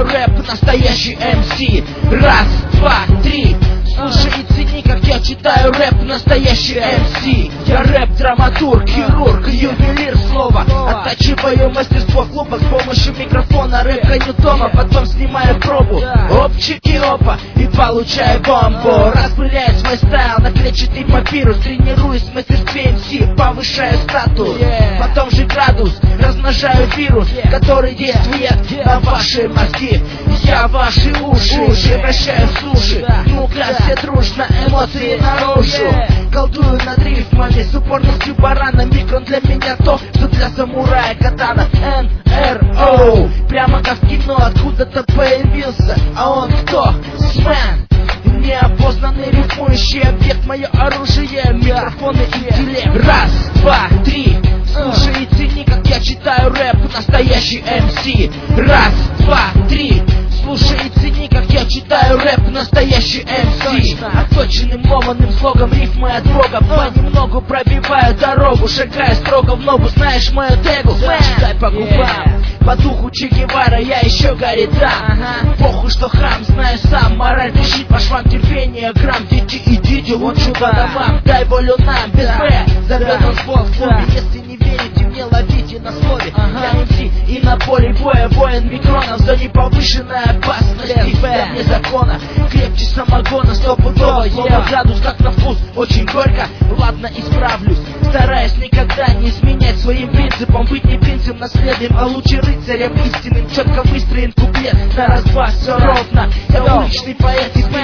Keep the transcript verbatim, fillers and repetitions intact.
читаю рэп, настоящий эм си. Раз, два, три. Слушай и цени, как я читаю рэп, настоящий эм си. Я рэп-драматург, хирург, ювелир слова. Оттачиваю мастерство клуба с помощью микрофона, рэп дома, потом снимаю пробу. Опчики опа, и получаю бомбу. Распыляю свой стайл на клетчатый папирус. Тренируюсь в мастерстве эм си, повышаю статус. Потом же градус, размножаю вирус, который действует на ваши мозги. Я ваши уши превращаю в суши. Ну-ка, все дружно, эмоции наружу. Колдую над рифмами с упорностью барана. Микрон для меня то, что для самурая катана. эн эр о, прямо как в кино, откуда-то появился. А он кто? Свен. Неопознанный рифмующий объект, мое оружие, микрофоны и интеллект. Раз, два, три. Слушай и цени, как я читаю рэп, настоящий эм си. Раз, два, три. Слушай и цени, как я читаю рэп, настоящий эм си. Отточенным ломаным слогом рифмы от Бога понемногу пробиваю дорогу, шагая строго в ногу. Знаешь мою тегу? Читай по губам. По духу Че Гевара я еще горит там. Похуй, что хам, знаю сам. Мораль бежит по швам терпения. Грамм, дети, идите, вот что по домам. Дай волю нам, без Б. Зовет он фол в клубе. Если не верите мне, ловите на слове. Я эм си и на поле боя воин микронов. За неповышенной опасности для вне закона. Крепче самогона, стопудово. Слово градус как на вкус, очень горько. Ладно, исправлюсь, стараюсь никогда не изменять своим принципам. Быть не принцип наследием, а лучше рыцарем истинным. Четко выстроен куплет на раз-два, все ровно. Я уличный поэт и